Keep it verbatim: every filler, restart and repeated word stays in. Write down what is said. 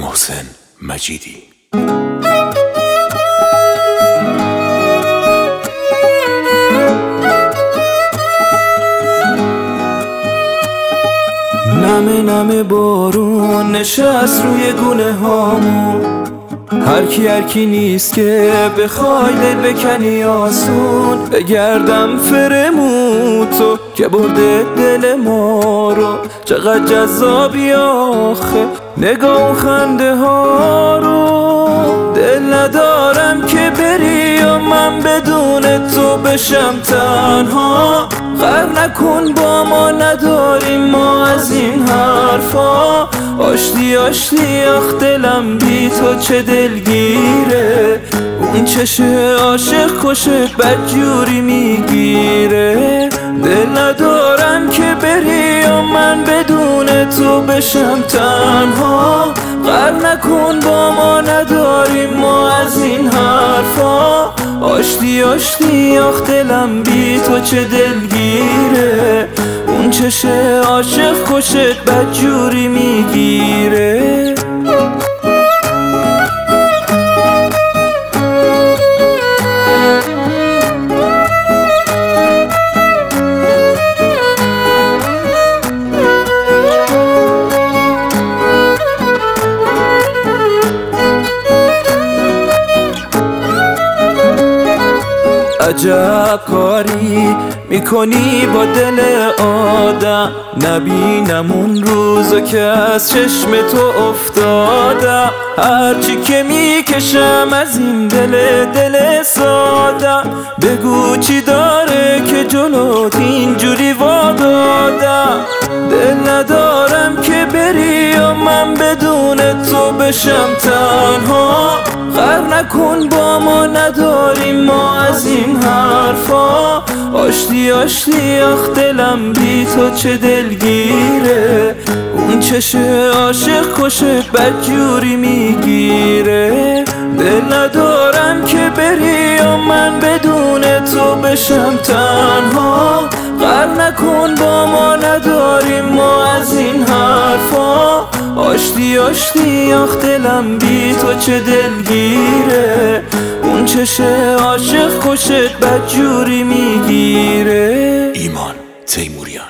محسن مجیدی. نمه نمه بارون نشست روی گونه هامون، هر کی هر کی نیست که بخوای دل بکنی آسون. بگردم فرموتو که برده دل ما رو، چقدر جذابی آخه نگاه و خنده ها رو. دل ندارم که بری و من بدون تو بشم تنها. غر نکن با ما نداریم ما از این حرفا. آشتی آشتی آخ دلم بی تو چه دلگیره. اون چشه عاشق کشت بدجوری میگیره. دل ندارم که بری و من بدون تو بشم تنها. غر نکن با ما نداریم ما از این حرفا. آشتی آشتی آخ دلم بی تو چه دلگیره. اون چشه عاشق کشت بدجوری میگیره. عجب کاری میکنی با دل آدم. نبینم اون روزو که از چشم تو افتادم. هرچی که میکشم از این دل دل سادم. بگو چی داره که جلوت اینجوری وادادم. دل ندارم که بری و من بدون تو بشم تنها. غر نکن با ما نداریم ما از این حرفا. آشتی آشتی آخ دلم بی تو چه دلگیره. اون چشه عاشق کشت بدجوری میگیره. دل ندارم که بری و من بدون تو بشم تنها. غر نکن با ما نداریم ما از این حرفا. آشتی آشتی آخ دلم بی تو چه دلگیره. اون چشه عاشق کشت بدجوری میگیره. ایمان تیموریان.